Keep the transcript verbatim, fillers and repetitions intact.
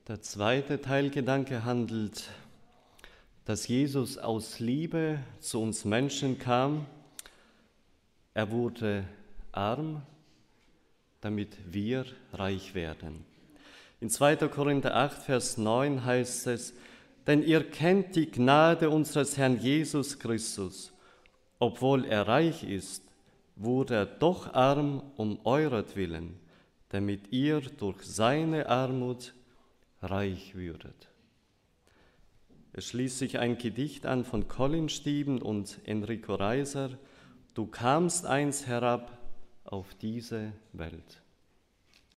Der zweite Teilgedanke handelt, dass Jesus aus Liebe zu uns Menschen kam. Er wurde arm, damit wir reich werden. In zweiter Korinther acht, Vers neun heißt es, denn ihr kennt die Gnade unseres Herrn Jesus Christus. Obwohl er reich ist, wurde er doch arm um euretwillen, damit ihr durch seine Armut reich würdet. Es schließt sich ein Gedicht an von Colin Stephen und Enrico Reiser. Du kamst einst herab auf diese Welt.